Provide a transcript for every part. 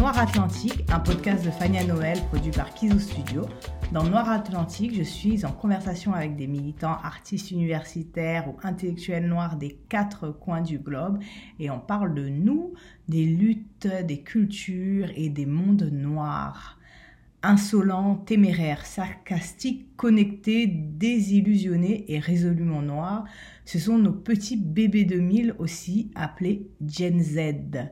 Noir Atlantique, un podcast de Fania Noël produit par Kizu Studio. Dans Noir Atlantique, je suis en conversation avec des militants, artistes universitaires ou intellectuels noirs des 4 coins du globe et on parle de nous, des luttes, des cultures et des mondes noirs. Insolents, téméraires, sarcastiques, connectés, désillusionnés et résolument noirs, ce sont nos petits bébés 2000 aussi appelés Gen Z.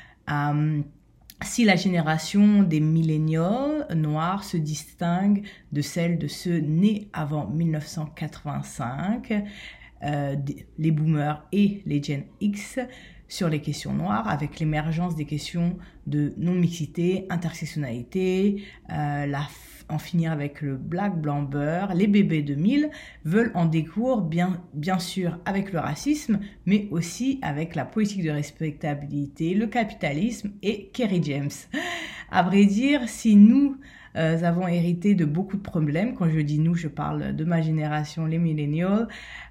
Si la génération des milléniaux noirs se distingue de celle de ceux nés avant 1985, les boomers et les Gen X, sur les questions noires, avec l'émergence des questions de non-mixité, intersectionnalité, en finir avec le black, blanc, beurre, les bébés 2000 veulent en découdre bien sûr avec le racisme, mais aussi avec la politique de respectabilité, le capitalisme et Kerry James. À vrai dire, si nous avons hérité de beaucoup de problèmes, quand je dis nous, je parle de ma génération, les millennials,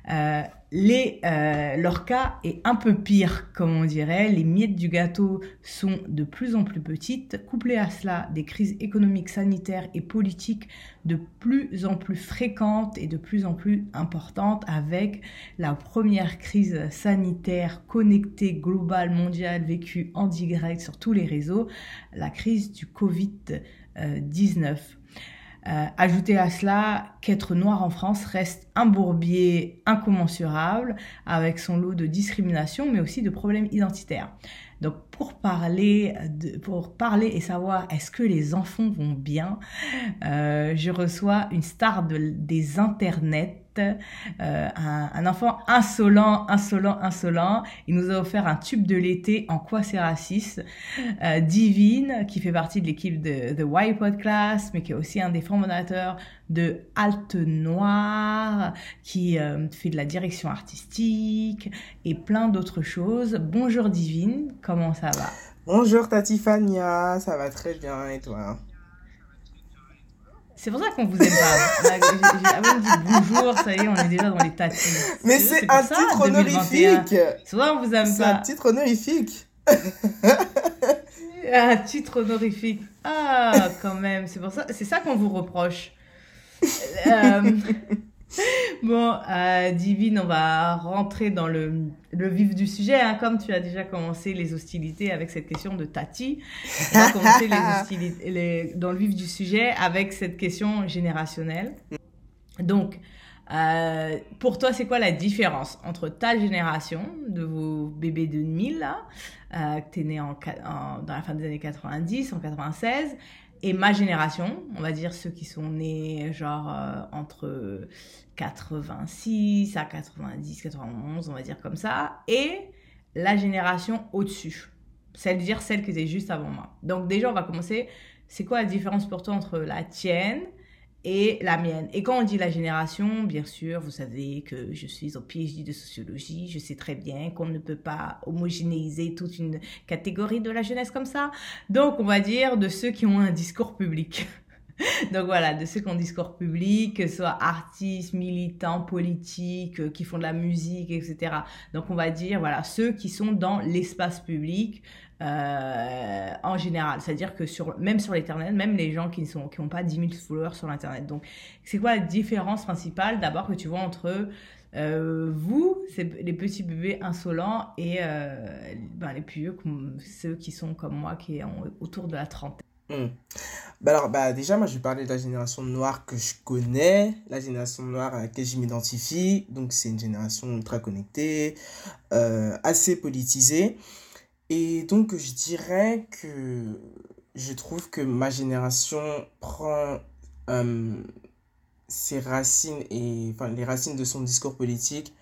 leur cas est un peu pire, comme on dirait. Les miettes du gâteau sont de plus en plus petites. Couplées à cela, des crises économiques, sanitaires et politiques de plus en plus fréquentes et de plus en plus importantes, avec la première crise sanitaire connectée, globale, mondiale, vécue en direct sur tous les réseaux, la crise du Covid-19. Ajouter à cela qu'être noir en France reste un bourbier incommensurable avec son lot de discrimination mais aussi de problèmes identitaires. Donc pour parler et savoir est-ce que les enfants vont bien, je reçois une star des internets, un enfant insolent. Il nous a offert un tube de l'été en quoi c'est raciste. Divine, qui fait partie de l'équipe de The White Podcast, mais qui est aussi un des fondateurs de Halte Noire, qui fait de la direction artistique et plein d'autres choses. Bonjour Divine, comment ça va? Bonjour Tati Fania, ça va très bien et toi? C'est pour ça qu'on vous aime pas. J'ai avant dit bonjour, ça y est, on est déjà dans les tatis. Mais c'est un titre honorifique. C'est vrai, on vous aime pas. C'est un titre honorifique. Un titre honorifique. Ah, quand même, c'est pour ça, c'est ça qu'on vous reproche. Bon, Divine, on va rentrer dans le vif du sujet, hein, comme tu as déjà commencé les hostilités avec cette question de Tati. On va commencer dans le vif du sujet avec cette question générationnelle. Donc, pour toi, c'est quoi la différence entre ta génération, de vos bébés de 2000, là, que t'es né dans la fin des années 90, en 96, et ma génération, on va dire ceux qui sont nés genre entre 86 à 90, 91, on va dire comme ça, et la génération au-dessus, celle qui était juste avant moi. Donc déjà, on va commencer, c'est quoi la différence pour toi entre la tienne et la mienne? Et quand on dit la génération, bien sûr, vous savez que je suis au PhD de sociologie, je sais très bien qu'on ne peut pas homogénéiser toute une catégorie de la jeunesse comme ça. Donc, on va dire de ceux qui ont un discours public. Donc voilà, de ceux qui ont un discours public, que ce soit artistes, militants, politiques, qui font de la musique, etc. Donc on va dire, voilà, ceux qui sont dans l'espace public en général. C'est-à-dire que même sur l'Internet, même les gens qui n'ont pas 10 000 followers sur l'Internet. Donc c'est quoi la différence principale d'abord que tu vois entre vous, les petits bébés insolents, et les plus vieux, ceux qui sont comme moi, qui sont autour de la trentaine? Déjà, moi, je vais parler de la génération noire que je connais, la génération noire à laquelle je m'identifie. Donc, c'est une génération ultra connectée, assez politisée. Et donc, je dirais que je trouve que ma génération prend ses racines les racines de son discours politique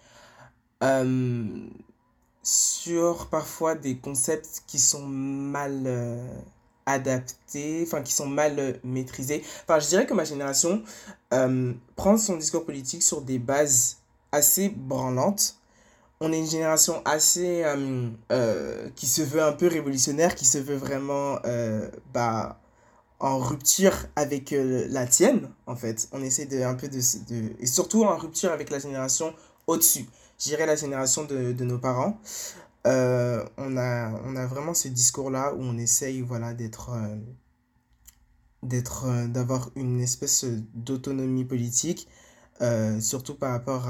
sur parfois des concepts qui sont mal adaptés, qui sont mal maîtrisés. Je dirais que ma génération prend son discours politique sur des bases assez branlantes. On est une génération assez qui se veut un peu révolutionnaire, qui se veut vraiment en rupture avec la tienne, en fait. On essaie et surtout en rupture avec la génération au-dessus. Je dirais la génération de nos parents. On a vraiment ce discours-là où on essaye, voilà, d'avoir une espèce d'autonomie politique, surtout par rapport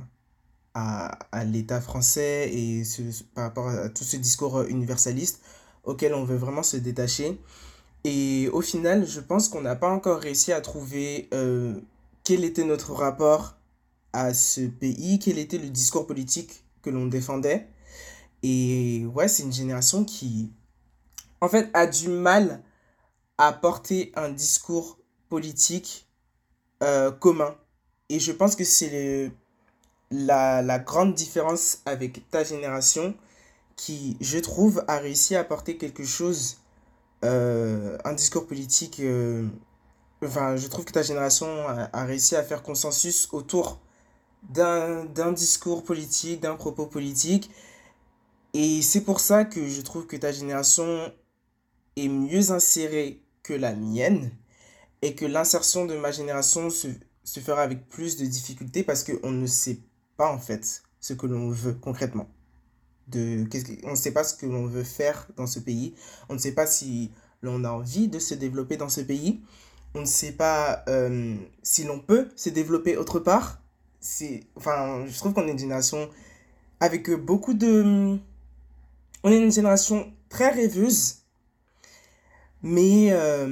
à l'État français et par rapport à tout ce discours universaliste auquel on veut vraiment se détacher. Et au final, je pense qu'on n'a pas encore réussi à trouver quel était notre rapport à ce pays, quel était le discours politique que l'on défendait. Et ouais, c'est une génération qui, en fait, a du mal à porter un discours politique commun. Et je pense que c'est la grande différence avec ta génération qui, je trouve, a réussi à apporter quelque chose, un discours politique. Enfin, je trouve que ta génération a réussi à faire consensus autour d'un discours politique, d'un propos politique. Et c'est pour ça que je trouve que ta génération est mieux insérée que la mienne et que l'insertion de ma génération se fera avec plus de difficultés parce qu'on ne sait pas en fait ce que l'on veut concrètement. On ne sait pas ce que l'on veut faire dans ce pays. On ne sait pas si l'on a envie de se développer dans ce pays. On ne sait pas si l'on peut se développer autre part. Enfin, je trouve qu'on est une génération avec beaucoup de... On est une génération très rêveuse, mais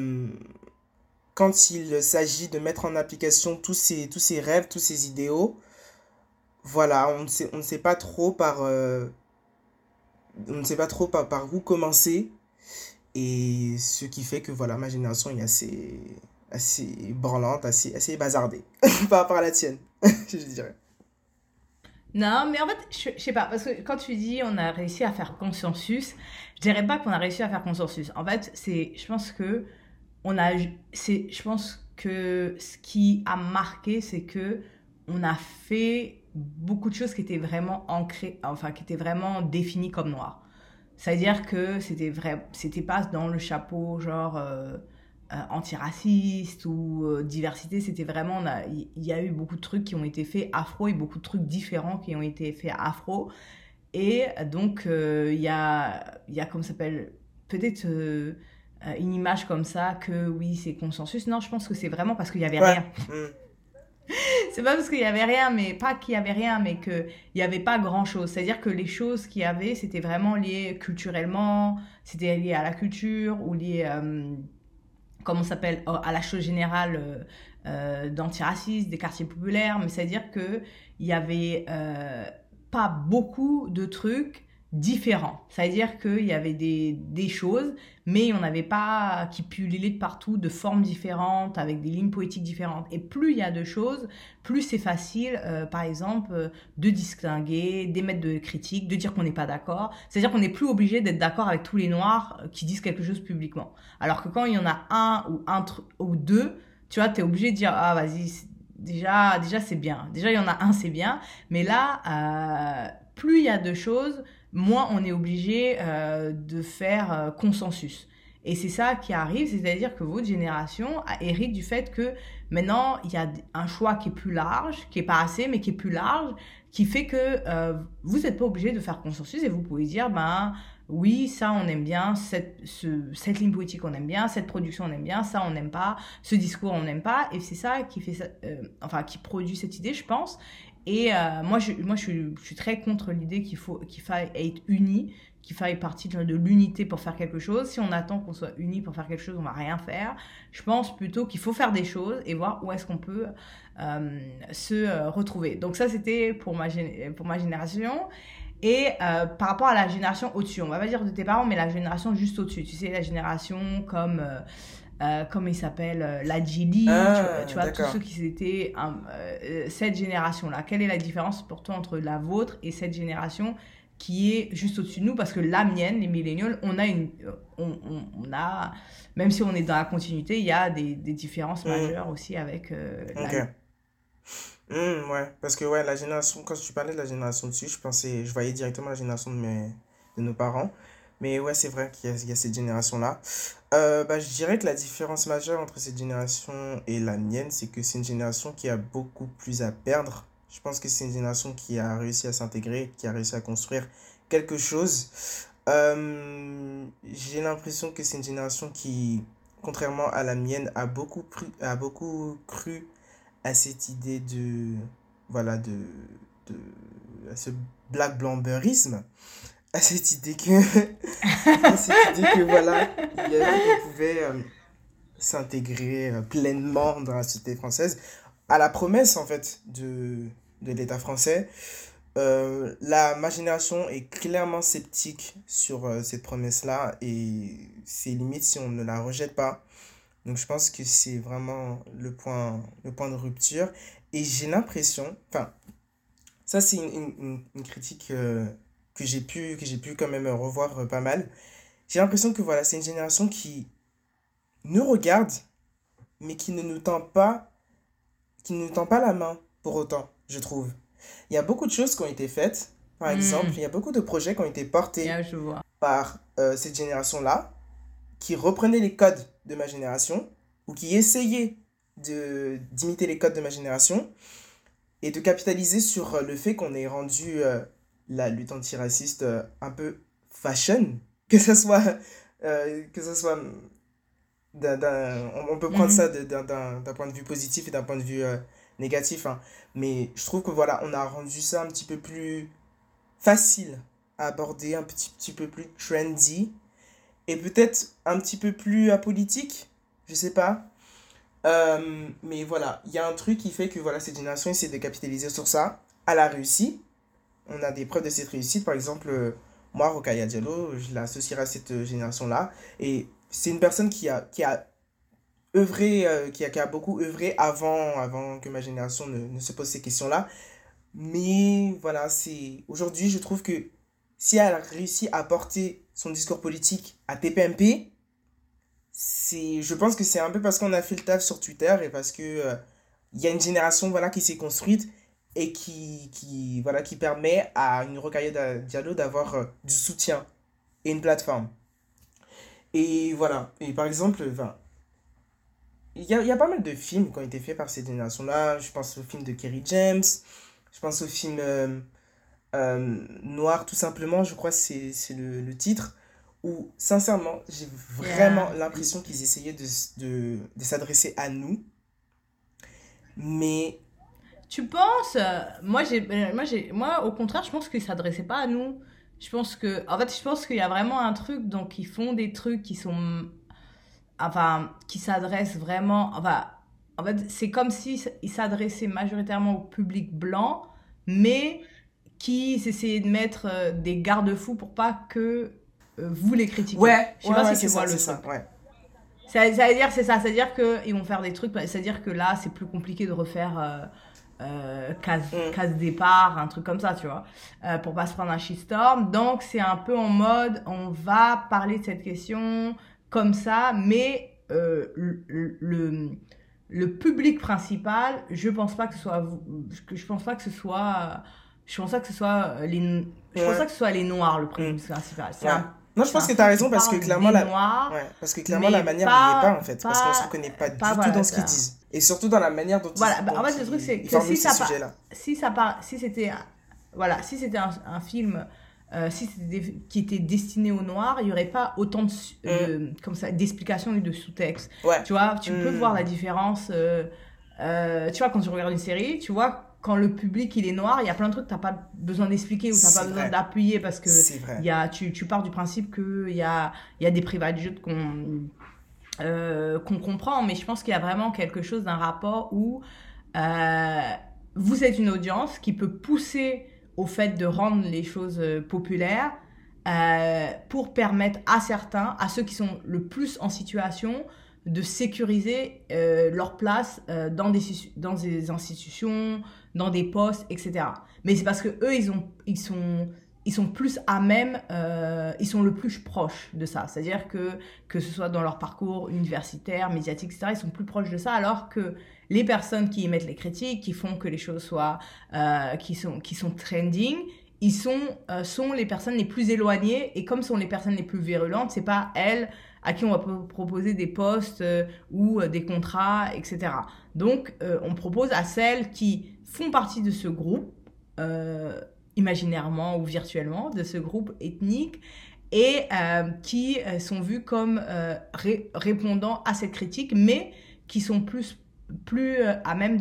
quand il s'agit de mettre en application tous ces rêves, tous ces idéaux, voilà, on ne sait pas trop par où commencer. Et ce qui fait que voilà, ma génération est assez branlante, assez bazardée par rapport à la tienne, je dirais. Non, mais en fait, je sais pas, parce que quand tu dis on a réussi à faire consensus, je dirais pas qu'on a réussi à faire consensus. En fait, je pense que je pense que ce qui a marqué, c'est que on a fait beaucoup de choses qui étaient vraiment ancrées, enfin, qui étaient vraiment définies comme noires. C'est-à-dire que c'était pas dans le chapeau genre antiraciste ou diversité, c'était vraiment, il y a eu beaucoup de trucs qui ont été faits afro et beaucoup de trucs différents qui ont été faits afro. Et donc, il y a comme ça s'appelle, peut-être une image comme ça que oui, c'est consensus. Non, je pense que c'est vraiment parce qu'il y avait Ouais. rien. C'est pas parce qu'il y avait rien, mais pas qu'il y avait rien, mais qu'il y avait pas grand chose. C'est-à-dire que les choses qu'il y avait, c'était vraiment lié culturellement, c'était lié à la culture ou lié, comment ça s'appelle, à la chose générale d'antiracisme, des quartiers populaires. Mais c'est-à-dire que il y avait pas beaucoup de trucs différents. C'est-à-dire qu'il y avait des choses, mais il n'y en avait pas qui pullulaient de partout, de formes différentes, avec des lignes poétiques différentes. Et plus il y a de choses, plus c'est facile, par exemple, de distinguer, d'émettre de critiques, de dire qu'on n'est pas d'accord. C'est-à-dire qu'on n'est plus obligé d'être d'accord avec tous les noirs qui disent quelque chose publiquement. Alors que quand il y en a ou deux, tu vois, t'es obligé de dire, ah vas-y, déjà c'est bien. Déjà il y en a un, c'est bien. Mais là, plus il y a de choses, moins on est obligé de faire consensus. Et c'est ça qui arrive, c'est-à-dire que votre génération hérite du fait que maintenant, il y a un choix qui est plus large, qui est pas assez, mais qui est plus large, qui fait que vous n'êtes pas obligé de faire consensus et vous pouvez dire, ben oui, ça on aime bien, cette ligne politique on aime bien, cette production on aime bien, ça on n'aime pas, ce discours on n'aime pas, et c'est ça qui fait ça, enfin qui produit cette idée, je pense. Et moi, je suis très contre l'idée qu'il faille être unis, qu'il faille partir de l'unité pour faire quelque chose. Si on attend qu'on soit unis pour faire quelque chose, on va rien faire. Je pense plutôt qu'il faut faire des choses et voir où est-ce qu'on peut se retrouver. Donc ça, c'était pour ma génération. Et par rapport à la génération au-dessus, on va pas dire de tes parents, mais la génération juste au-dessus. Tu sais, la génération comme il s'appelle, la Gili, tu vois, tous D'accord. ceux qui étaient cette génération-là. Quelle est la différence pour toi entre la vôtre et cette génération qui est juste au-dessus de nous? Parce que la mienne, les millénials, on a, même si on est dans la continuité, il y a des différences Hmm, majeures aussi avec la... ok. Ouais, parce que ouais, la génération, quand tu parlais de la génération dessus, je voyais directement la génération de nos parents. Mais ouais, c'est vrai qu'il y a cette génération-là. Bah, je dirais que la différence majeure entre cette génération et la mienne, c'est que c'est une génération qui a beaucoup plus à perdre. Je pense que c'est une génération qui a réussi à s'intégrer, qui a réussi à construire quelque chose. J'ai l'impression que c'est une génération qui, contrairement à la mienne, a beaucoup cru à cette idée voilà, de, à ce black blamberisme, à cette idée que, à cette idée que voilà, on pouvait s'intégrer pleinement dans la société française, à la promesse en fait de l'État français. Ma génération est clairement sceptique sur cette promesse-là et c'est limite si on ne la rejette pas. Donc je pense que c'est vraiment le point de rupture. Et j'ai l'impression, enfin, ça c'est une critique que j'ai pu quand même revoir pas mal. J'ai l'impression que voilà, c'est une génération qui nous regarde, mais qui ne nous tend pas la main pour autant, je trouve. Il y a beaucoup de choses qui ont été faites. Par exemple, il y a beaucoup de projets qui ont été portés Je vois. par cette génération-là, qui reprenaient les codes de ma génération, ou qui essayaient d'imiter les codes de ma génération, et de capitaliser sur le fait qu'on ait rendu la lutte antiraciste un peu fashion, que ça soit on peut prendre ça d'un point de vue positif et d'un point de vue négatif, hein. Mais je trouve que voilà, on a rendu ça un petit peu plus facile à aborder, un petit peu plus trendy et peut-être un petit peu plus apolitique, je sais pas. Mais voilà, il y a un truc qui fait que voilà, cette génération essaie de capitaliser sur ça. Elle a réussi. On a des preuves de cette réussite. Par exemple, moi, Rokhaya Diallo, je l'associerai à cette génération-là. Et c'est une personne qui a œuvré, qui a beaucoup œuvré avant que ma génération ne se pose ces questions-là. Mais voilà, aujourd'hui, je trouve que si elle a réussi à porter son discours politique à TPMP, je pense que c'est un peu parce qu'on a fait le taf sur Twitter et parce que il y a une génération voilà, qui s'est construite et voilà, qui permet à une Rokhaya Diallo d'avoir du soutien et une plateforme. Et voilà, et par exemple, enfin, il y a pas mal de films qui ont été faits par cette génération-là. Je pense au film de Kerry James, je pense au film Noir, tout simplement, je crois que c'est le titre, où sincèrement, j'ai vraiment l'impression qu'ils essayaient de s'adresser à nous. Mais Tu penses moi, au contraire, je pense qu'ils s'adressaient pas à nous. Je pense qu'il y a vraiment un truc, donc ils font des trucs qui sont, enfin, qui s'adressent vraiment, enfin, en fait, c'est comme si ils s'adressaient majoritairement au public blanc, mais qui essayaient de mettre des garde-fous pour pas que vous les critiquiez. ouais, Je sais pas si tu c'est ça, vois le c'est truc. ça, ouais. Ça veut dire, c'est ça. C'est-à-dire qu'ils vont faire des trucs. C'est-à-dire que là, c'est plus compliqué de refaire Mm. case départ, un truc comme ça, tu vois, pour pas se prendre un shitstorm. Donc, c'est un peu en mode, on va parler de cette question comme ça, mais le public principal, je pense pas que ce soit, je pense pas que ce soit, je pense pas que ce soit je pense Ouais. pas que ce soit les noirs le Mm. public principal. Ouais. Non, je C'est pense un que tu as film qui raison parce que parle clairement, des noirs, ouais, parce que clairement la mais manière n'y est pas en fait. Parce qu'on se pas, reconnaît pas du pas tout voilà dans ce qu'ils ça. disent. Et surtout dans la manière dont Voilà, bah, dont en fait le truc c'est ils que formulent ces sujets-là. si c'était voilà, si c'était un film si c'était qui était destiné aux noirs, il y aurait pas autant Mm. comme ça d'explications et de sous-textes. Ouais. Tu vois, tu peux voir Mm. la différence tu vois quand tu regardes une série, tu vois quand le public il est noir, il y a plein de trucs que t'as pas besoin d'expliquer ou t'as pas C'est besoin vrai. d'appuyer parce que C'est vrai. tu pars du principe que il y a des privilèges qu'on comprend, mais je pense qu'il y a vraiment quelque chose d'un rapport où euh, vous êtes une audience qui peut pousser au fait de rendre les choses populaires pour permettre à certains, à ceux qui sont le plus en situation, de sécuriser leur place dans des institutions, dans des postes, etc. Mais c'est parce que eux, ils sont plus à même, ils sont le plus proches de ça. C'est-à-dire que ce soit dans leur parcours universitaire, médiatique, etc., ils sont plus proches de ça, alors que les personnes qui émettent les critiques, qui font que les choses soient, qui sont trending, sont les personnes les plus éloignées, et comme sont les personnes les plus virulentes, c'est pas elles à qui on va proposer des postes ou des contrats, etc. Donc, on propose à celles qui font partie de ce groupe imaginairement ou virtuellement de ce groupe ethnique et qui sont vus comme répondant à cette critique, mais qui sont plus à même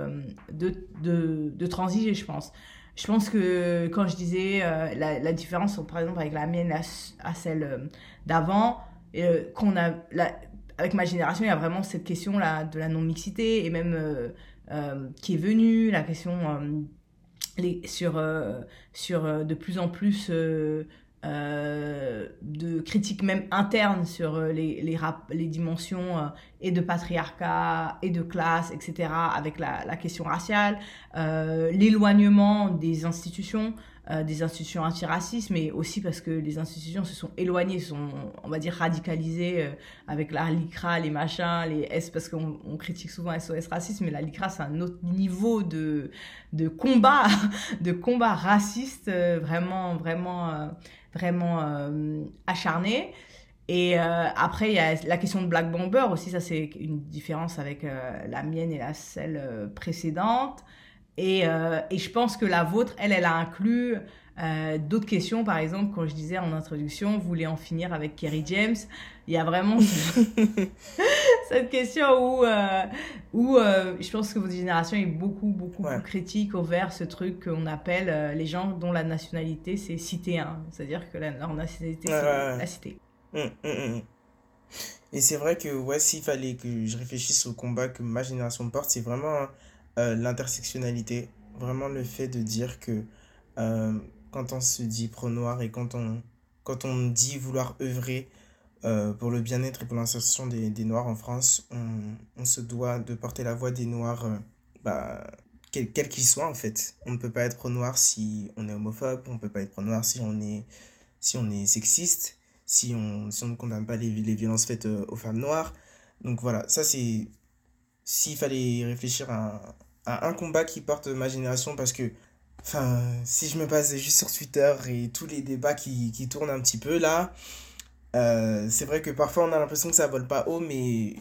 de transiger, je pense. Je pense que quand je disais la différence, par exemple, avec la mienne à celle d'avant, avec ma génération, il y a vraiment cette question là, de la non-mixité, et même qui est venue, la question sur de plus en plus de critiques même internes sur les dimensions et de patriarcat et de classe, etc., avec la question raciale, l'éloignement des institutions antiracistes, mais aussi parce que les institutions se sont éloignées, on va dire, radicalisées avec la LICRA, les machins, les S, parce qu'on critique souvent SOS racisme, mais la LICRA, c'est un autre niveau de combat, de combat raciste, vraiment acharné. Et après, il y a la question de Black Bomber aussi, ça c'est une différence avec la mienne et celle précédente. Et je pense que la vôtre, elle a inclus d'autres questions. Par exemple, quand je disais en introduction, vous voulez en finir avec Kerry James, il y a vraiment cette question où je pense que votre génération est beaucoup Ouais. plus critique envers ce truc qu'on appelle les gens dont la nationalité c'est citéen. C'est-à-dire que leur nationalité Ouais, ouais, c'est ouais. la cité. Mm. Et c'est vrai que, ouais, s'il fallait que je réfléchisse au combat que ma génération porte, c'est vraiment l'intersectionnalité. Vraiment le fait de dire que euh, quand on se dit pro-noir et quand on dit vouloir œuvrer pour le bien-être et pour l'insertion des Noirs en France, on se doit de porter la voix des Noirs, bah, quel qu'il soit en fait. On ne peut pas être pro-noir si on est homophobe, on ne peut pas être pro-noir si on est sexiste, si on ne condamne pas les violences faites aux femmes noires. Donc voilà, ça c'est s'il fallait réfléchir à un combat qui porte ma génération, parce que enfin, si je me base juste sur Twitter et tous les débats qui tournent un petit peu là, c'est vrai que parfois on a l'impression que ça vole pas haut, mais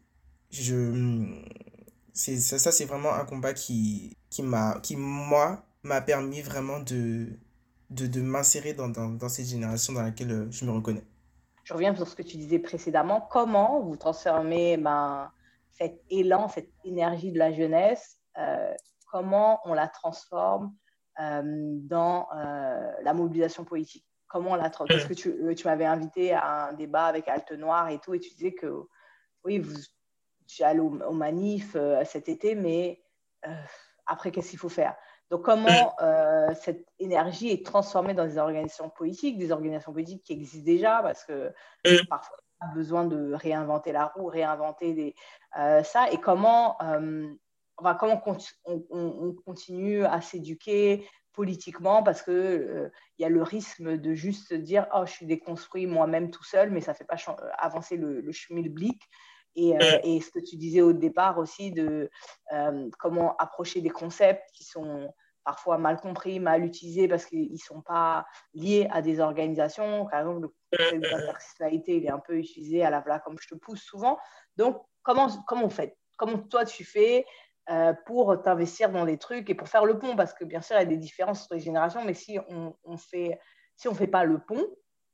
je ça c'est vraiment un combat qui moi m'a permis vraiment de m'insérer dans cette génération dans laquelle je me reconnais. Je reviens sur ce que tu disais précédemment. Comment vous transformez cet élan, cette énergie de la jeunesse, comment on la transforme dans la mobilisation politique? Comment on la transforme? Parce que tu m'avais invité à un débat avec Halte Noire et tout, et tu disais que oui, tu es allé au manif cet été, mais après, qu'est-ce qu'il faut faire? Donc, comment cette énergie est transformée dans des organisations politiques qui existent déjà, parce que parfois, on a besoin de réinventer la roue, réinventer ça, et comment on continue à s'éduquer politiquement, parce que y a le risque de juste dire « Oh, je suis déconstruit moi-même tout seul », mais ça ne fait pas avancer le schmilblick. Et ce que tu disais au départ aussi de comment approcher des concepts qui sont parfois mal compris, mal utilisés parce qu'ils ne sont pas liés à des organisations. Par exemple, le concept d'intersectionnalité, il est un peu utilisé à la voilà comme je te pousse souvent. Donc, comment on fait? Comment toi tu fais pour t'investir dans des trucs et pour faire le pont? Parce que bien sûr, il y a des différences entre les générations, mais si on fait pas le pont,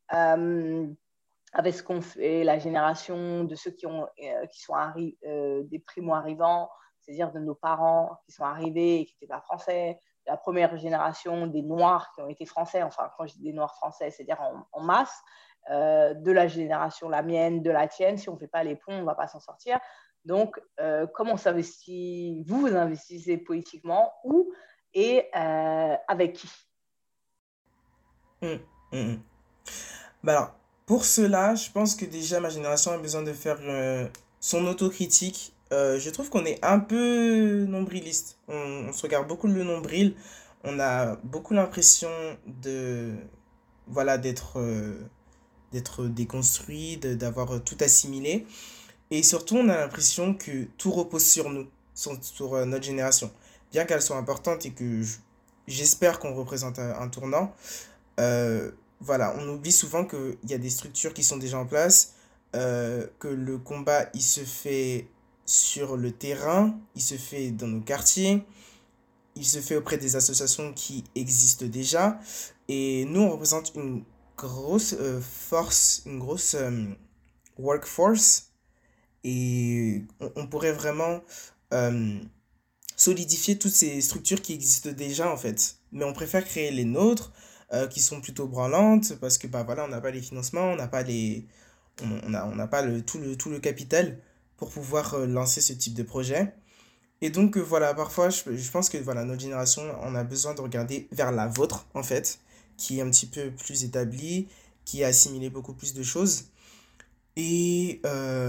avec ce qu'on fait, la génération de ceux qui sont des primo-arrivants, c'est-à-dire de nos parents qui sont arrivés et qui n'étaient pas français, la première génération des Noirs qui ont été français, enfin quand je dis des Noirs français, c'est-à-dire en masse, de la génération, la mienne, de la tienne, si on ne fait pas les ponts, on ne va pas s'en sortir. Donc, comment on s'investit? Vous investissez politiquement, où et avec qui? Mm, mm. Bah alors, pour cela, je pense que déjà ma génération a besoin de faire son autocritique. Je trouve qu'on est un peu nombriliste. On se regarde beaucoup le nombril. On a beaucoup l'impression de, voilà, d'être déconstruit, d'avoir tout assimilé. Et surtout, on a l'impression que tout repose sur nous, sur notre génération. Bien qu'elle soit importante et que j'espère qu'on représente un tournant, euh, voilà, on oublie souvent qu'il y a des structures qui sont déjà en place, que le combat, il se fait sur le terrain, il se fait dans nos quartiers, il se fait auprès des associations qui existent déjà. Et nous, on représente une grosse force, une grosse workforce. Et on pourrait vraiment solidifier toutes ces structures qui existent déjà, en fait. Mais on préfère créer les nôtres, qui sont plutôt branlantes, parce que bah, voilà, on n'a pas les financements, on n'a pas on n'a pas tout le capital pour pouvoir lancer ce type de projet. Et donc, voilà, parfois, je pense que voilà, notre génération, on a besoin de regarder vers la vôtre, en fait, qui est un petit peu plus établie, qui a assimilé beaucoup plus de choses. Et,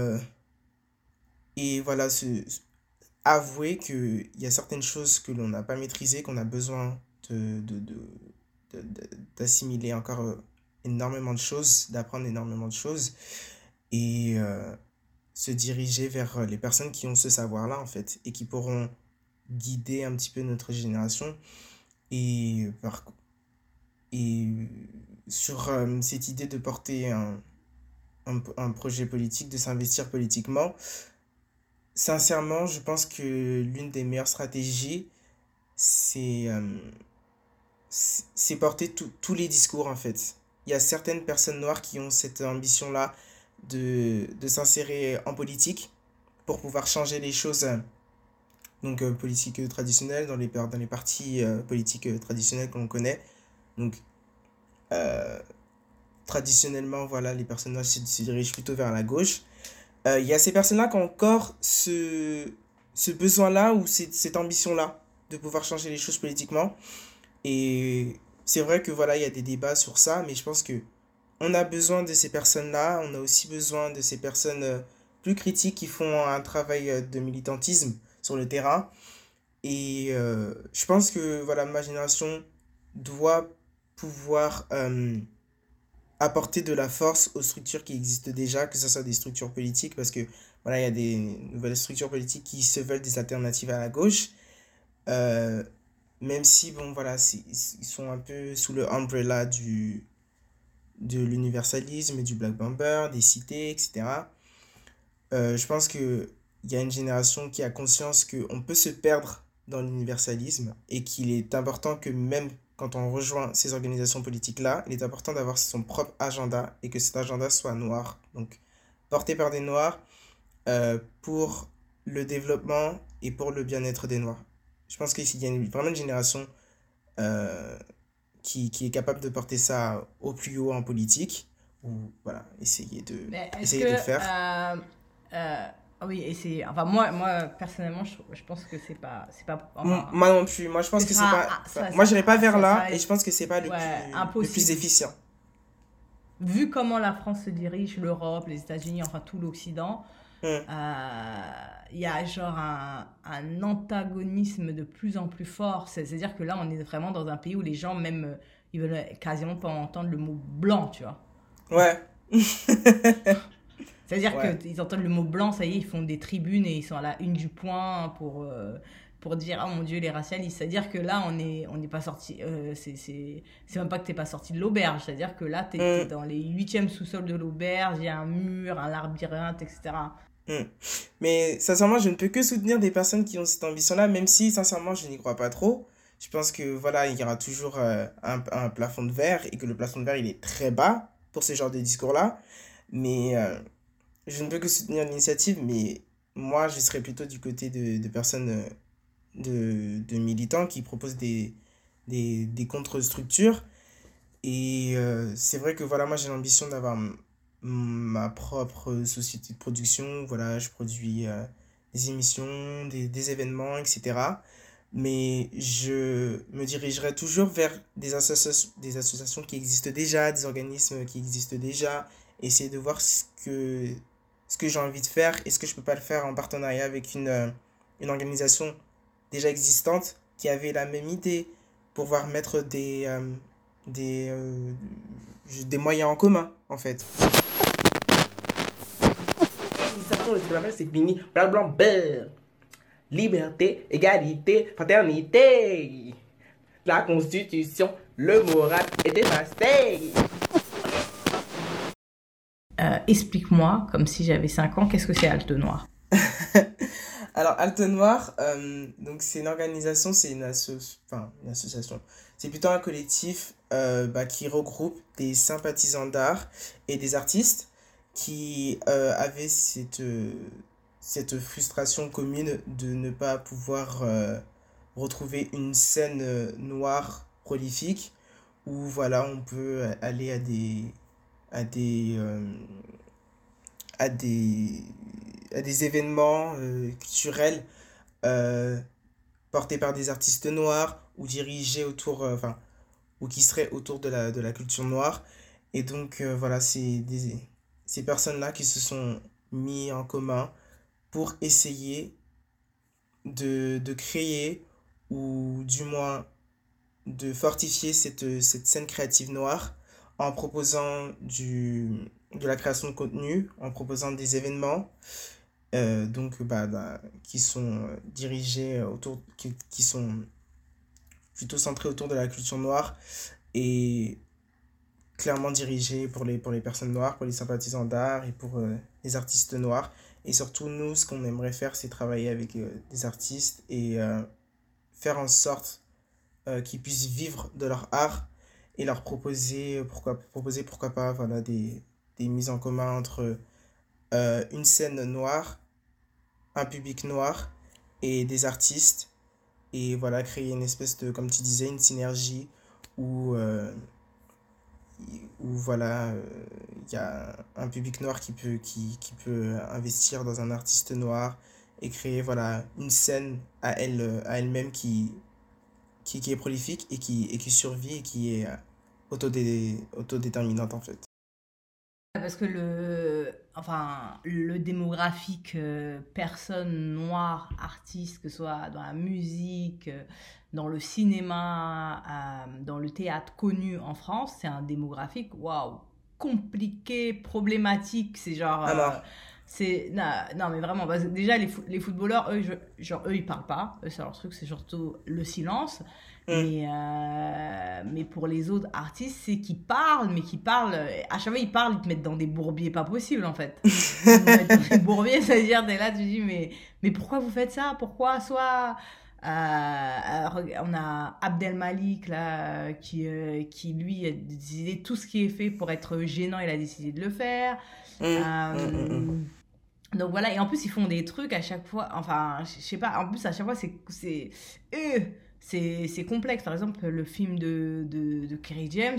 voilà, avouer qu'il y a certaines choses que l'on n'a pas maîtrisées, qu'on a besoin d'assimiler encore énormément de choses, d'apprendre énormément de choses, et se diriger vers les personnes qui ont ce savoir-là, en fait, et qui pourront guider un petit peu notre génération. Et, et sur cette idée de porter un projet politique, de s'investir politiquement, sincèrement, je pense que l'une des meilleures stratégies, c'est porter tous les discours, en fait. Il y a certaines personnes noires qui ont cette ambition-là de s'insérer en politique pour pouvoir changer les choses, donc politiques traditionnelles, dans les partis politiques traditionnels que l'on connaît. Donc, traditionnellement, voilà, les personnes noires se dirigent plutôt vers la gauche. Il y a ces personnes-là qui ont encore ce besoin-là ou cette ambition-là de pouvoir changer les choses politiquement. Et c'est vrai que voilà, il y a des débats sur ça, mais je pense que on a besoin de ces personnes-là. On a aussi besoin de ces personnes plus critiques qui font un travail de militantisme sur le terrain. Et je pense que voilà, ma génération doit pouvoir apporter de la force aux structures qui existent déjà, que ce soit des structures politiques, parce que voilà, il y a des nouvelles structures politiques qui se veulent des alternatives à la gauche, même si bon voilà, ils sont un peu sous le umbrella de l'universalisme, du Black Bomber, des cités, etc. Je pense qu'il y a une génération qui a conscience qu'on peut se perdre dans l'universalisme et qu'il est important que même quand on rejoint ces organisations politiques-là, il est important d'avoir son propre agenda et que cet agenda soit noir. Donc, porté par des Noirs pour le développement et pour le bien-être des Noirs. Je pense qu'il y a vraiment une génération qui est capable de porter ça au plus haut en politique, ou voilà, essayer de le faire. Oui, et c'est enfin moi personnellement je pense que c'est pas enfin, moi non plus. Moi je pense que c'est pas moi j'irai pas vers là et je pense que c'est pas le plus efficient. Vu comment la France se dirige, l'Europe, les États-Unis, enfin tout l'Occident, il y a genre un antagonisme de plus en plus fort. C'est-à-dire que là, on est vraiment dans un pays où les gens, même, ils veulent quasiment pas entendre le mot blanc, tu vois. Ouais. C'est-à-dire qu'ils entendent le mot blanc, ça y est, ils font des tribunes et ils sont à la une du point pour dire « Oh mon Dieu, les racialistes ». C'est-à-dire que là, on n'est pas sorti... c'est même pas que t'es pas sorti de l'auberge. C'est-à-dire que là, t'es dans les 8e sous-sols de l'auberge, il y a un mur, un labyrinthe, etc. Mais sincèrement, je ne peux que soutenir des personnes qui ont cette ambition-là, même si, sincèrement, je n'y crois pas trop. Je pense que, voilà, il y aura toujours un plafond de verre et que le plafond de verre, il est très bas pour ce genre de discours-là. Mais je ne peux que soutenir l'initiative, mais moi, je serais plutôt du côté de personnes, de militants qui proposent des contre-structures. Et c'est vrai que, voilà, moi, j'ai l'ambition d'avoir ma propre société de production. Voilà, je produis des émissions, des événements, etc. Mais je me dirigerai toujours vers des associations qui existent déjà, des organismes qui existent déjà, essayer de voir ce que j'ai envie de faire et ce que je peux pas le faire en partenariat avec une organisation déjà existante qui avait la même idée, pour pouvoir mettre des moyens en commun, en fait. C'est fini. Blanc, blanc, beurre. Liberté, égalité, fraternité. La Constitution, le moral est effacé. Explique-moi, comme si j'avais 5 ans, qu'est-ce que c'est Halte Noire? Alors, Halte Noire, donc c'est une organisation, c'est enfin, une association. C'est plutôt un collectif qui regroupe des sympathisants d'art et des artistes qui avaient cette frustration commune de ne pas pouvoir retrouver une scène noire prolifique où voilà, on peut aller à des, euh, à des, à des événements culturels euh, portés par des artistes noirs ou dirigés autour, enfin, ou qui seraient autour de la culture noire. Et donc, voilà, ces personnes-là qui se sont mis en commun pour essayer de créer, ou du moins de fortifier cette scène créative noire en proposant de la création de contenu, en proposant des événements qui sont dirigés qui sont plutôt centrés autour de la culture noire et clairement dirigés pour les personnes noires, pour les sympathisants d'art et pour les artistes noirs. Et surtout, nous, ce qu'on aimerait faire, c'est travailler avec des artistes et faire en sorte qu'ils puissent vivre de leur art et leur pourquoi pas, voilà, des mises en commun entre une scène noire, un public noir et des artistes. Et voilà, créer une espèce de, comme tu disais, une synergie où, voilà, il y a un public noir qui peut investir dans un artiste noir et créer voilà, une scène à elle-même qui est prolifique et qui survit et qui est autodéterminante en fait. Parce que le démographique personne noire, artiste, que ce soit dans la musique, dans le cinéma, dans le théâtre connu en France, c'est un démographique, waouh, compliqué, problématique. C'est genre. Alors, Non, mais vraiment, parce que déjà, les footballeurs, eux, ils parlent pas. Eux, c'est leur truc, c'est surtout le silence. hum, Mais pour les autres artistes, c'est qu'ils parlent, mais qu'ils parlent. À chaque fois, ils parlent, ils te mettent dans des bourbiers pas possibles, en fait. Ils nous mettent dans des bourbiers, c'est-à-dire, t'es là, tu dis, mais pourquoi vous faites ça? Pourquoi? Soit. On a Abdel Malik, là, qui lui, a décidé tout ce qui est fait pour être gênant, il a décidé de le faire. hum. Euh, donc voilà, et en plus ils font des trucs à chaque fois, enfin je sais pas, en plus à chaque fois c'est complexe. Par exemple, le film de Kerry James,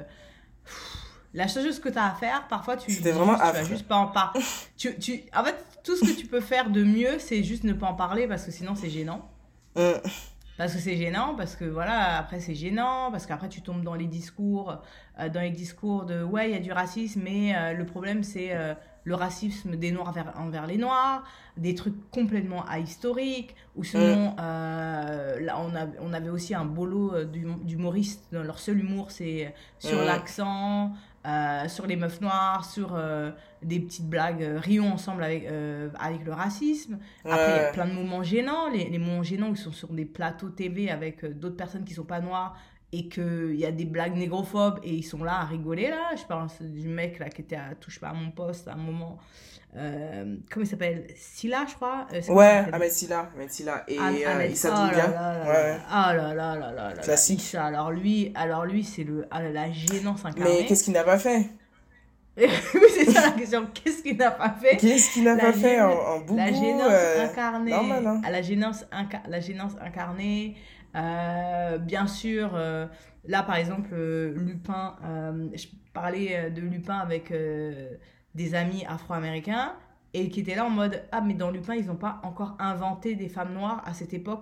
la seule chose que tu as à faire, parfois tu C'était dis vraiment juste, tu vas affreux. juste pas en parler. En fait, tout ce que tu peux faire de mieux, c'est juste ne pas en parler parce que sinon c'est gênant. Hum, Parce que c'est gênant, parce que voilà, après c'est gênant, parce qu'après tu tombes dans les discours de ouais, il y a du racisme, mais le problème c'est le racisme des Noirs envers les Noirs, des trucs complètement ahistoriques, ou hum, sinon, là on avait aussi un boulot d'humoristes, leur seul humour c'est sur hum. l'accent, sur les meufs noires, sur des petites blagues, rions ensemble avec le racisme. Après, il y a Ouais. plein de moments gênants. Les moments gênants, ils sont sur des plateaux TV avec d'autres personnes qui sont pas noires et qu'il y a des blagues négrophobes et ils sont là à rigoler. Là. Je parle du mec là, qui était à Touche pas à mon poste à un moment. Comment il s'appelle? Silla, je crois. C'est comment il Ouais, s'appelle? Ahmed Silla. Ahmed Silla. Et Ahmed. Issa Oh là Doumbia. là là Ouais, là ouais. là. Ah là là là là là là. Classique. Issa, alors lui c'est la gênance Mais incarnée. qu'est-ce qu'il n'a pas fait? Oui, c'est ça la question. Qu'est-ce qu'il n'a pas fait? Qu'est-ce qu'il n'a pas La, fait gêne, en la boubou gênance normal, incarnée. hein? La gênance incarnée. Bien sûr, là par exemple, Lupin, je parlais de Lupin avec des amis afro-américains et qui étaient là en mode ah, mais dans Lupin, ils n'ont pas encore inventé des femmes noires à cette époque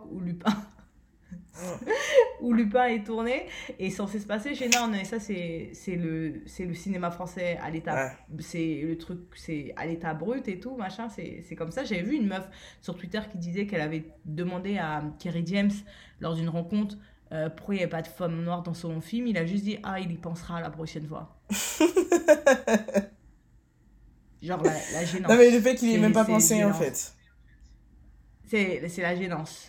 où Lupin est tourné et censé se passer chez non, mais ça c'est le cinéma français à l'état, Ouais. c'est le truc, c'est à l'état brut et tout machin, c'est comme ça. J'avais vu une meuf sur Twitter qui disait qu'elle avait demandé à Kerry James lors d'une rencontre pourquoi il n'y avait pas de femme noire dans son film. Il a juste dit ah, il y pensera la prochaine fois. Genre la Non, mais le gênance, fait qu'il y ait même pas c'est pensé, en gênance, fait. c'est la gênance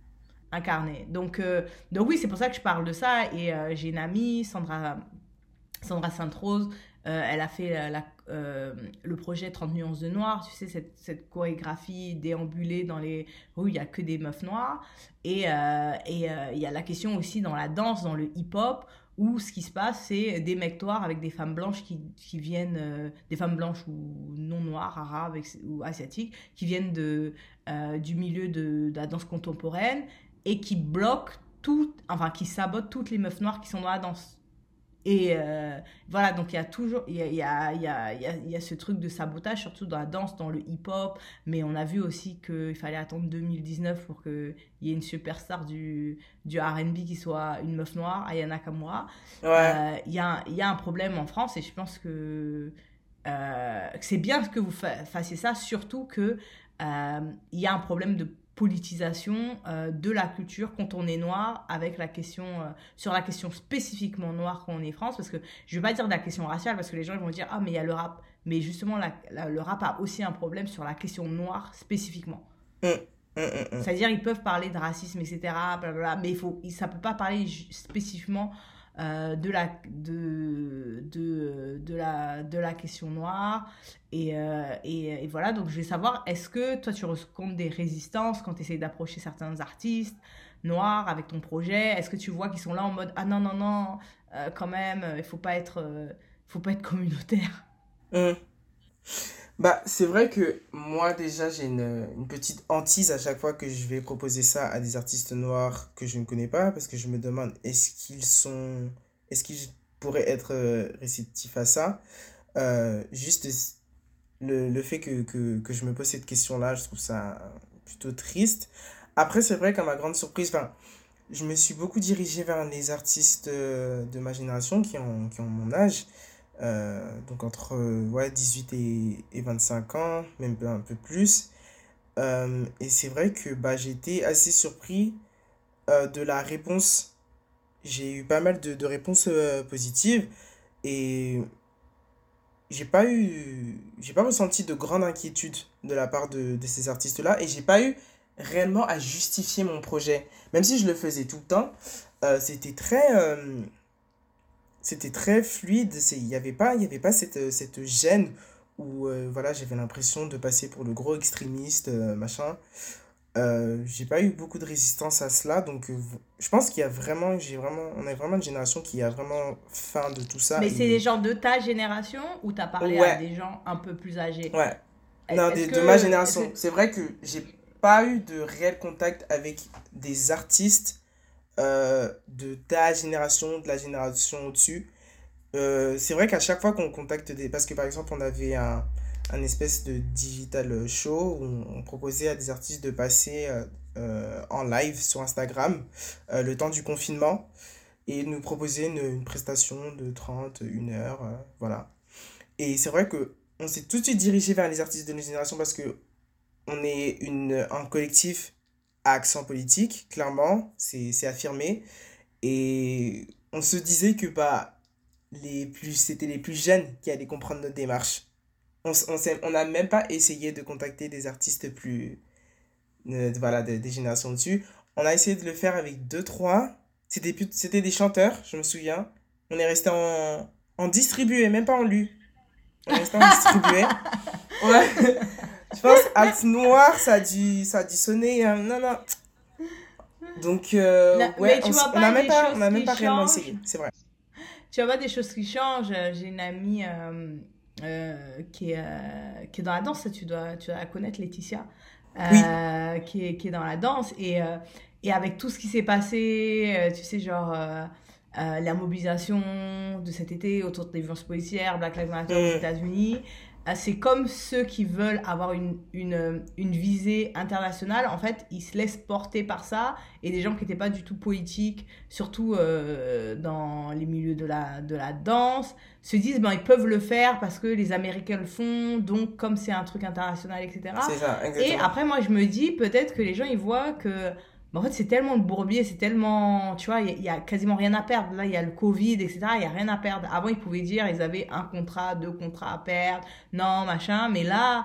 incarnée. Donc oui, c'est pour ça que je parle de ça. Et j'ai une amie, Sandra Sandra Sainte-Rose, elle a fait le projet 30 nuances de noir, tu sais, cette chorégraphie déambulée dans les rues, il n'y a que des meufs noires. Et il y a la question aussi dans la danse, dans le hip-hop, où ce qui se passe, c'est des mecs noirs avec des femmes blanches qui viennent, des femmes blanches ou non noires, arabes ou asiatiques, qui viennent du milieu de la danse contemporaine et qui bloquent enfin qui sabotent toutes les meufs noires qui sont dans la danse. Et voilà, donc il y a toujours, il y a ce truc de sabotage, surtout dans la danse, dans le hip-hop, mais on a vu aussi qu'il fallait attendre 2019 pour qu'il y ait une superstar du R&B qui soit une meuf noire, Aya Nakamura. Ouais. Il y a un problème en France et je pense que c'est bien que vous fassiez ça, surtout que il y a un problème de politisation de la culture quand on est noir avec la question sur la question spécifiquement noire quand on est France, parce que je ne veux pas dire de la question raciale parce que les gens ils vont dire ah mais il y a le rap, mais justement le rap a aussi un problème sur la question noire spécifiquement. C'est-à-dire ils peuvent parler de racisme etc blablabla, mais ça peut pas parler spécifiquement de la question noire et voilà, donc je vais savoir, est-ce que toi tu rencontres des résistances quand tu essaies d'approcher certains artistes noirs avec ton projet? Est-ce que tu vois qu'ils sont là en mode ah non non non quand même il faut pas être communautaire? Hum. Bah, c'est vrai que moi, déjà, j'ai une petite hantise à chaque fois que je vais proposer ça à des artistes noirs que je ne connais pas, parce que je me demande, est-ce qu'ils pourraient être réceptifs à ça? Juste le fait que je me pose cette question-là, je trouve ça plutôt triste. Après, c'est vrai qu'à ma grande surprise, enfin, je me suis beaucoup dirigé vers les artistes de ma génération qui ont mon âge. Donc entre ouais, 18 et 25 ans, même un peu plus. Et c'est vrai que bah, j'ai été assez surpris de la réponse. J'ai eu pas mal de réponses positives et j'ai pas ressenti de grande inquiétude de la part de ces artistes-là et j'ai pas eu réellement à justifier mon projet. Même si je le faisais tout le temps, c'était c'était très fluide. Il y avait pas cette gêne où voilà, j'avais l'impression de passer pour le gros extrémiste, machin. J'ai pas eu beaucoup de résistance à cela, donc je pense qu'il y a vraiment, on est vraiment une génération qui a vraiment faim de tout ça. Mais c'est des Et gens de ta génération ou t'as parlé à ouais, des gens un peu plus âgés? ouais. Non, Est-ce de ma que, est-ce génération. que C'est vrai que j'ai pas eu de réel contact avec des artistes de ta génération, de la génération au-dessus. C'est vrai qu'à chaque fois qu'on contacte des... Parce que par exemple, on avait un espèce de digital show où on proposait à des artistes de passer en live sur Instagram le temps du confinement et nous proposer une prestation de 30 une heure, voilà. Et c'est vrai que on s'est tout de suite dirigé vers les artistes de notre génération parce que on est un collectif à accent politique, clairement, c'est affirmé. Et on se disait que bah, c'était les plus jeunes qui allaient comprendre notre démarche. On n'a même pas essayé de contacter des artistes plus, voilà, des générations dessus. On a essayé de le faire avec deux, trois. C'était des chanteurs, je me souviens. On est resté en distribué, même pas en lu. On est resté en distribué. Ouais. Je pense Alt Noir, ça a dû sonner. Non, non. Donc, ouais, mais tu vois on n'a pas même des pas, on choses n'a même qui pas réellement changent? essayé, c'est vrai. Tu vois pas des choses qui changent? J'ai une amie qui est dans la danse, tu dois la connaître, Laetitia, Oui. qui est dans la danse. Et avec tout ce qui s'est passé, tu sais, genre la mobilisation de cet été autour des violences policières, Black Lives Matter aux Mm. États-Unis, c'est comme ceux qui veulent avoir une visée internationale, en fait, ils se laissent porter par ça, et des gens qui n'étaient pas du tout politiques, surtout dans les milieux de la danse, se disent ben, ils peuvent le faire parce que les Américains le font, donc comme c'est un truc international, etc. C'est ça, Et exactement. après, moi, je me dis peut-être que les gens, ils voient que ben, en fait, c'est tellement le bourbier, c'est tellement, tu vois, il y a quasiment rien à perdre. Là, il y a le Covid, etc. Il y a rien à perdre. Avant, ils pouvaient dire, ils avaient un contrat, deux contrats à perdre, non, machin. Mais là,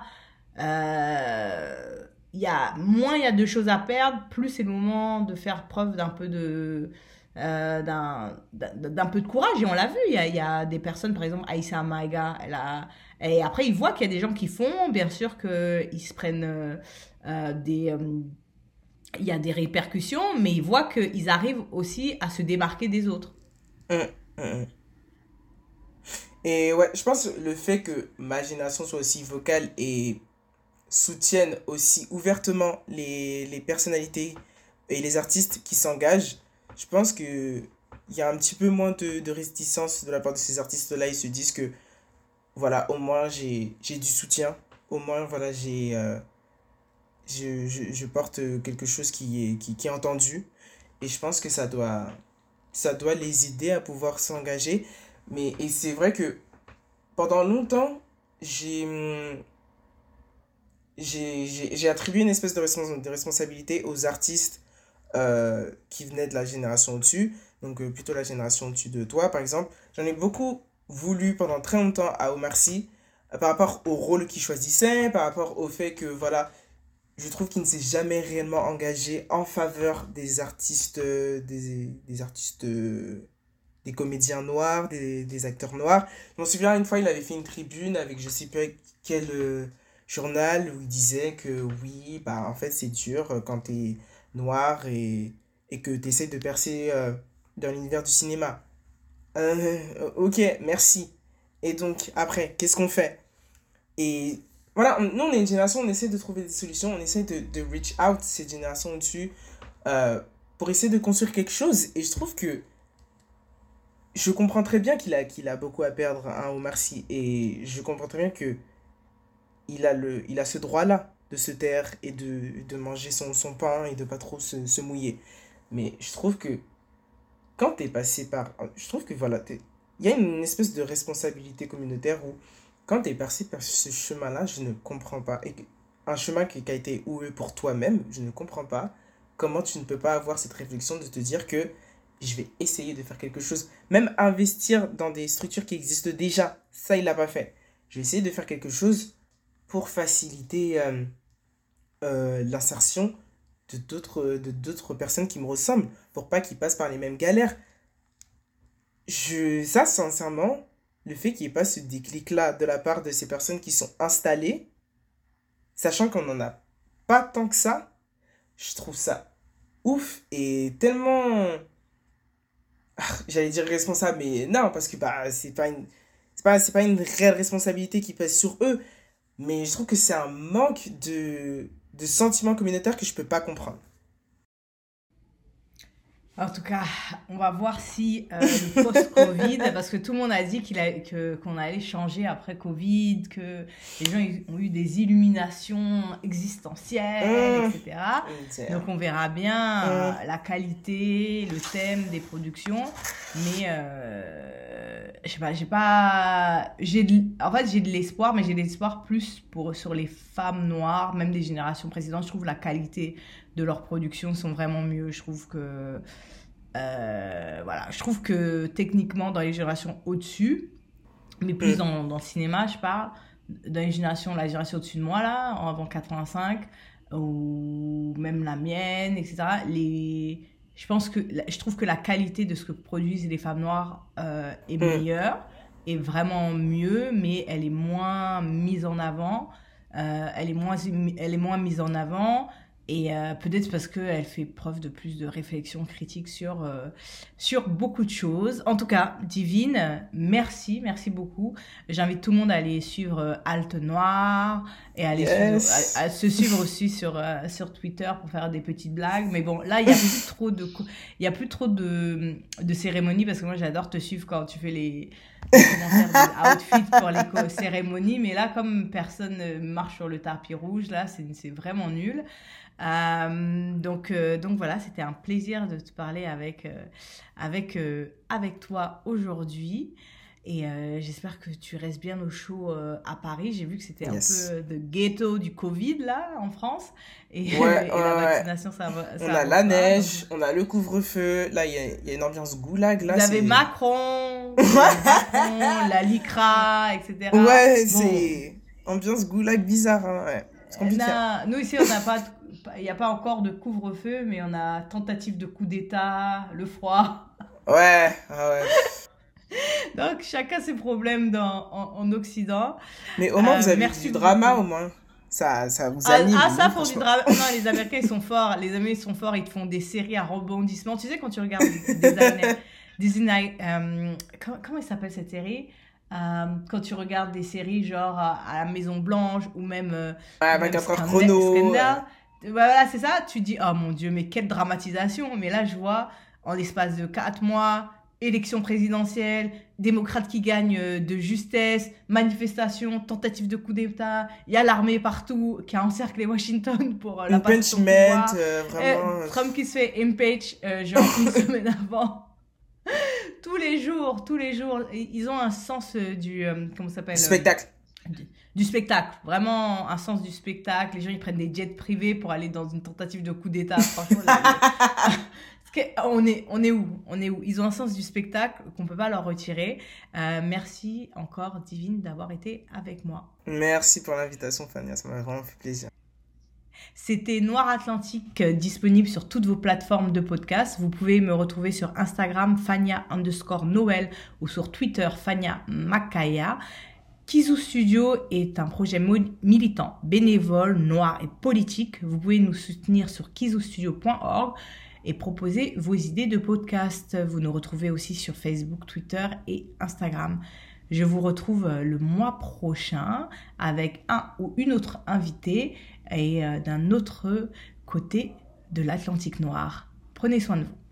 moins il y a de choses à perdre, plus c'est le moment de faire preuve d'un peu d'un peu de courage. Et on l'a vu, il y a des personnes, par exemple, Aïssa Amaïga, et après, ils voient qu'il y a des gens qui font, bien sûr qu'ils se prennent il y a des répercussions, mais ils voient qu'ils arrivent aussi à se démarquer des autres. Hum, hum, hum. Et ouais, je pense le fait que ma génération soit aussi vocale et soutienne aussi ouvertement les personnalités et les artistes qui s'engagent, je pense que il y a un petit peu moins de réticence de la part de ces artistes-là. Ils se disent que, voilà, au moins j'ai du soutien. Au moins, voilà, je porte quelque chose qui est entendu. Et je pense que ça doit les aider à pouvoir s'engager. Et c'est vrai que pendant longtemps, j'ai, hum, j'ai attribué une espèce de responsabilité aux artistes qui venaient de la génération au-dessus, donc plutôt la génération au-dessus de toi, par exemple. J'en ai beaucoup voulu pendant très longtemps à Omar Sy, par rapport au rôle qu'il choisissait, par rapport au fait que, voilà, je trouve qu'il ne s'est jamais réellement engagé en faveur des artistes, des artistes, des comédiens noirs, des acteurs noirs. Je m'en souviens, une fois, il avait fait une tribune avec je sais plus quel journal où il disait que oui, bah, en fait, c'est dur quand t'es noir et que t'essaies de percer dans l'univers du cinéma. Ok, merci. Et donc, après, qu'est-ce qu'on fait? Et voilà, nous, on est une génération, on essaie de trouver des solutions, on essaie de reach out cette génération au-dessus euh, pour essayer de construire quelque chose. Et je trouve que je comprends très bien qu'il a beaucoup à perdre, hein, Omar Sy. Et je comprends très bien que il a ce droit-là de se taire et de manger son pain et de pas trop se mouiller. Mais je trouve que quand t'es passé par... Je trouve que voilà, il y a une espèce de responsabilité communautaire où quand t'es passé par ce chemin-là, je ne comprends pas. Un chemin qui a été oué pour toi-même, je ne comprends pas comment tu ne peux pas avoir cette réflexion de te dire que je vais essayer de faire quelque chose. Même investir dans des structures qui existent déjà, ça, il l'a pas fait. Je vais essayer de faire quelque chose pour faciliter l'insertion de d'autres personnes qui me ressemblent, pour pas qu'ils passent par les mêmes galères. Ça, sincèrement, le fait qu'il n'y ait pas ce déclic-là de la part de ces personnes qui sont installées, sachant qu'on n'en a pas tant que ça, je trouve ça ouf et tellement, j'allais dire responsable, mais non, parce que bah, c'est pas une réelle responsabilité qui pèse sur eux, mais je trouve que c'est un manque de sentiment communautaire que je peux pas comprendre. En tout cas, on va voir si le post-Covid, parce que tout le monde a dit qu'on allait changer après Covid, que les gens ont eu des illuminations existentielles, Hum, etc. Donc on verra bien hum, la qualité, le thème des productions. Mais je sais pas, en fait j'ai de l'espoir, mais j'ai de l'espoir plus sur les femmes noires, même des générations précédentes. Je trouve la qualité de leurs productions sont vraiment mieux. Je trouve que voilà, je trouve que techniquement dans les générations au-dessus, mais plus hum, dans le cinéma, je parle, dans les générations, la génération au-dessus de moi là, avant 85, ou même la mienne, etc. Je trouve que la qualité de ce que produisent les femmes noires est hum, meilleure, est vraiment mieux, mais elle est moins mise en avant. Elle est moins mise en avant. Et peut-être parce qu'elle fait preuve de plus de réflexion critique sur beaucoup de choses. En tout cas, Divine, merci beaucoup. J'invite tout le monde à aller suivre Halte Noire et yes. à se suivre aussi sur Twitter pour faire des petites blagues. Mais bon, là, il n'y a plus trop il y a plus trop de cérémonies parce que moi, j'adore te suivre quand tu fais les commentaires d'outfit pour les cérémonies. Mais là, comme personne marche sur le tapis rouge, là, c'est vraiment nul. Donc voilà, c'était un plaisir de te parler avec toi aujourd'hui. Et j'espère que tu restes bien au chaud à Paris. J'ai vu que c'était un Yes. peu de ghetto du Covid là en France. Et, Ouais, ouais, et la ouais. vaccination, On ça a la avance pas. Donc, neige, on a le couvre-feu. Là, il y a une ambiance goulag. Là, vous avez Macron, la Lycra, etc. Ouais, Bon, c'est ambiance goulag bizarre, hein, ouais. C'est compliqué, hein. non, nous ici, on n'a pas. il n'y a pas encore de couvre-feu, mais on a tentative de coup d'État, le froid. Ouais, ah ouais. Donc, chacun ses problèmes en Occident. Mais au moins, vous avez merci du drama, beaucoup. au moins. Ça vous anime, Ça, non, pour du franchement. drama. Non, les Américains, ils sont forts. Les Américains, ils sont forts. Ils te font des séries à rebondissement. Tu sais, quand tu regardes comment il s'appelle cette série? Quand tu regardes des séries genre à la Maison Blanche ou même Ouais, ou même 24 heures chrono. Scandal. Voilà, c'est ça. Tu dis, oh mon Dieu, mais quelle dramatisation. Mais là, je vois, en l'espace de 4 mois, élection présidentielle, démocrates qui gagnent de justesse, manifestations, tentative de coup d'État. Il y a l'armée partout qui a encerclé Washington pour la passation de Impeachment, pouvoir. vraiment. Trump qui se fait impeach genre une semaine avant. Tous les jours, ils ont un sens comment ça s'appelle Spectacle. du spectacle. Vraiment un sens du spectacle. Les gens, ils prennent des jets privés pour aller dans une tentative de coup d'État. Franchement, on est où? Ils ont un sens du spectacle qu'on peut pas leur retirer. Merci encore, Divine, d'avoir été avec moi. Merci pour l'invitation, Fania. Ça m'a vraiment fait plaisir. C'était Noir Atlantique, disponible sur toutes vos plateformes de podcast. Vous pouvez me retrouver sur Instagram, Fania_Noël, ou sur Twitter, Fania Makaya. Kizu Studio est un projet militant, bénévole, noir et politique. Vous pouvez nous soutenir sur kizustudio.org et proposer vos idées de podcast. Vous nous retrouvez aussi sur Facebook, Twitter et Instagram. Je vous retrouve le mois prochain avec un ou une autre invitée et d'un autre côté de l'Atlantique noir. Prenez soin de vous.